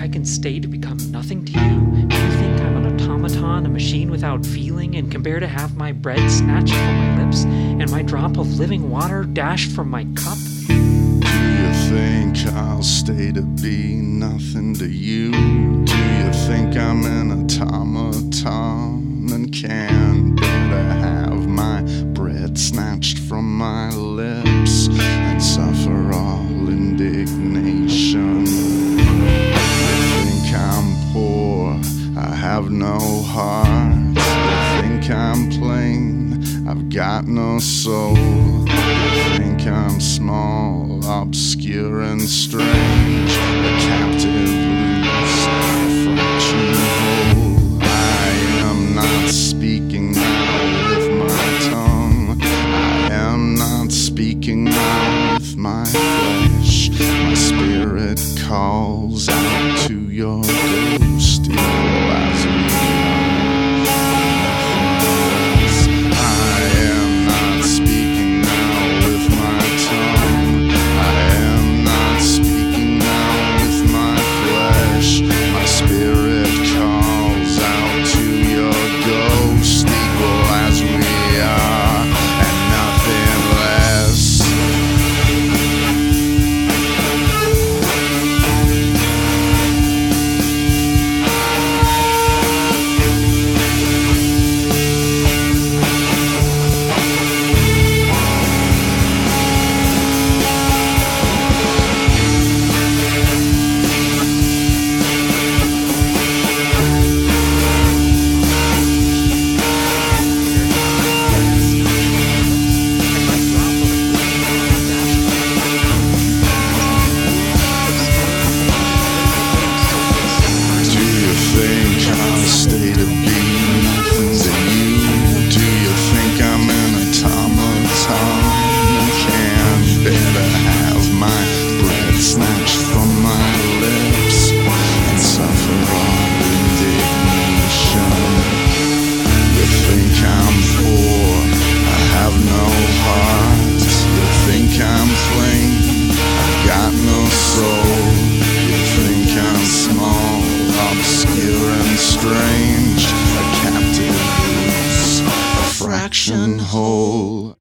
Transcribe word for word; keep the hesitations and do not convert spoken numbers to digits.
can stay to become nothing to you? Do you think I'm an automaton, a machine without feeling, and can bear to have my bread snatched from my lips and my drop of living water dashed from my cup? Do you think I'll stay to be nothing to you? Do you think I'm an automaton and can bear to have my bread snatched from my lips and suffer all indignation? You think I'm poor, I have no heart. You think I'm plain, I've got no soul. You think I'm small, obscure and strange, a captive loose, a fraction whole. I am not speaking now with my tongue. I am not speaking now with my flesh. My spirit calls out to your ghost, evil as we are. I am not speaking now with my tongue. I am not speaking now with my flesh. My spirit calls out to your ghost, equal as we are, and nothing less. Stay to be nothing to you. Do you think I'm an automaton and can bear to have my bread snatched from my lips and suffer all indignation? You think I'm poor, I have no heart. You think I'm plain, I've got no soul. You think I'm small, obscure and strange, a captive loose, a fraction whole.